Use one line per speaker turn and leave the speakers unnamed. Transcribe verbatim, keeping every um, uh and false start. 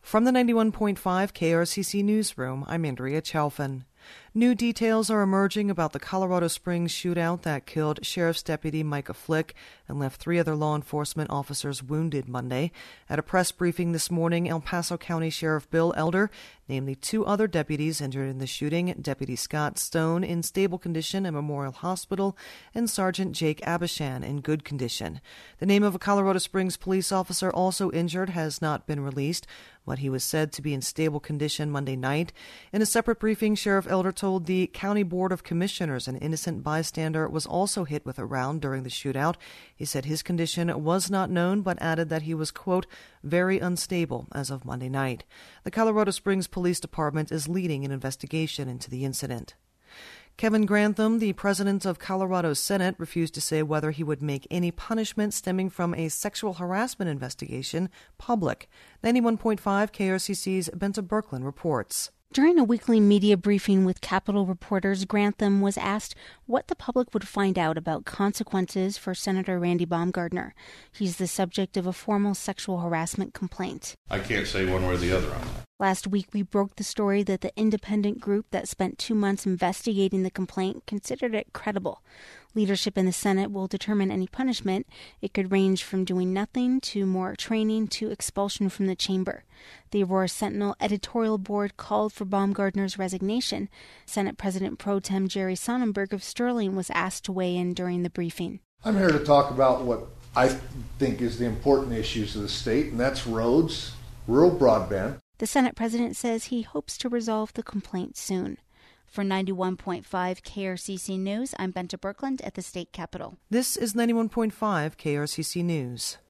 From the ninety-one point five K R C C Newsroom, I'm Andrea Chalfin. New details are emerging about the Colorado Springs shootout that killed Sheriff's Deputy Micah Flick and left three other law enforcement officers wounded Monday. At a press briefing this morning, El Paso County Sheriff Bill Elder named the two other deputies injured in the shooting, Deputy Scott Stone in stable condition at Memorial Hospital and Sergeant Jake Abishan in good condition. The name of a Colorado Springs police officer also injured has not been released, but he was said to be in stable condition Monday night. In a separate briefing, Sheriff Elder told the County Board of Commissioners an innocent bystander was also hit with a round during the shootout. He said his condition was not known, but added that he was, quote, very unstable as of Monday night. The Colorado Springs Police Department is leading an investigation into the incident. Kevin Grantham, the president of Colorado's Senate, refused to say whether he would make any punishment stemming from a sexual harassment investigation public. ninety-one point five K R C C's Benta Birkeland reports.
During a weekly media briefing with Capitol reporters, Grantham was asked what the public would find out about consequences for Senator Randy Baumgardner. He's the subject of a formal sexual harassment complaint.
I can't say one way or the other on that.
Last week, we broke the story that the independent group that spent two months investigating the complaint considered it credible. Leadership in the Senate will determine any punishment. It could range from doing nothing to more training to expulsion from the chamber. The Aurora Sentinel editorial board called for Baumgardner's resignation. Senate President Pro Tem Jerry Sonnenberg of Sterling was asked to weigh in during the briefing.
I'm here to talk about what I think is the important issues of the state, and that's roads, rural broadband.
The Senate President says he hopes to resolve the complaint soon. For ninety-one point five K R C C News, I'm Benta Birkeland at the State Capitol.
This is ninety-one point five K R C C News.